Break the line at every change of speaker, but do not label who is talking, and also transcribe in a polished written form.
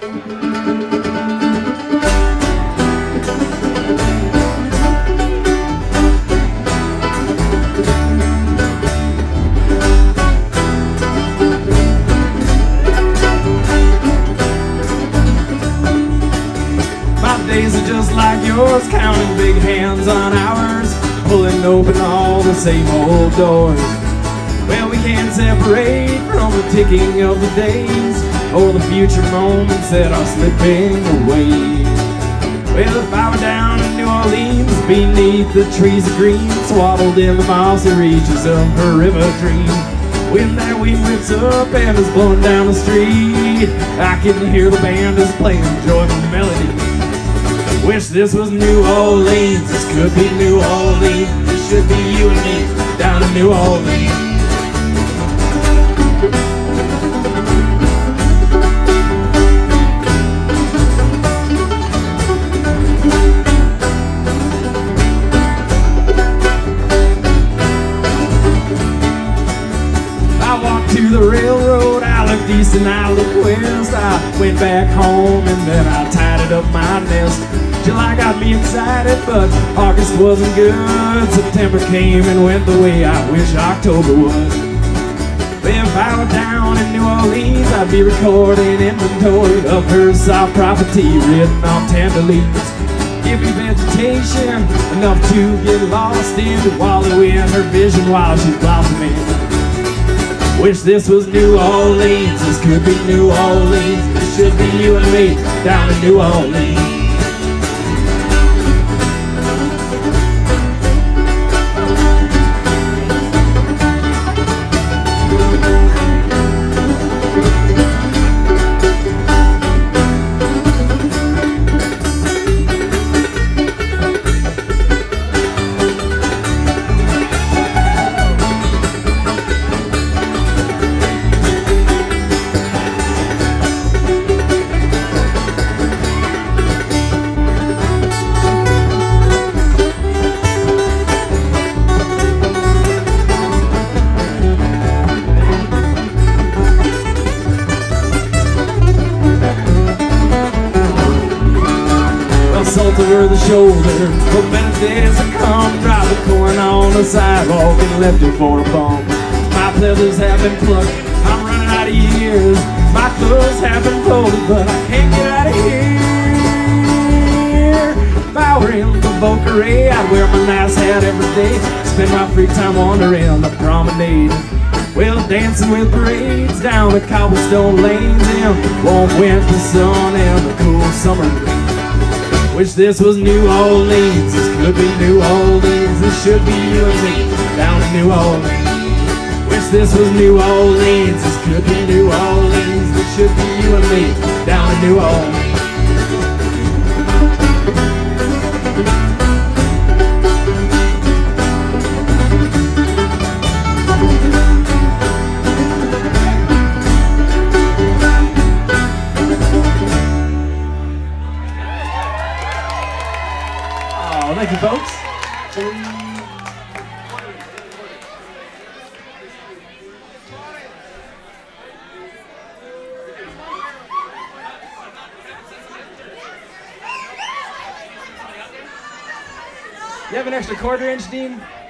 Days are just like yours, counting big hands on ours, pulling open all the same old doors. Well, we can't separate from the ticking of the days, or the future moments that are slipping away. Well, if I were down in New Orleans, beneath the trees of green, swaddled in the mossy reaches of her river dream, when that wind whips up and is blowing down the street, I can hear the band is playing joyful melody. Wish this was New Orleans, this could be New Orleans. This should be you and me down in New Orleans. I walked to the railroad, I looked east and I looked west. I went back home and then I tidied up my nest. July got me excited, but August wasn't good. September came and went the way I wish October would. If I were down in New Orleans, I'd be recording inventory of her soft property written on tender leaves. Give me vegetation enough to get lost in, to wallow in her vision while she's blossoming. Wish this was New Orleans, this could be New Orleans. This should be you and me down in New Orleans. Salt over the shoulder, but better days have come. Driving corn on the sidewalk and left it for a bum. My pleathers have been plucked, I'm running out of years. My clothes have been folded, but I can't get out of here. If I were in the Boca Raton, I'd wear my nice hat every day, spend my free time wandering the promenade. Well, dancing with parades down the cobblestone lanes in warm winter sun and the cool summer rain. Wish this was New Orleans, this could be New Orleans. This should be you and me down in New Orleans. Wish this was New Orleans, this could be New Orleans. This should be you and me down in New Orleans. Thank you, folks. You have an extra quarter-inch, Dean?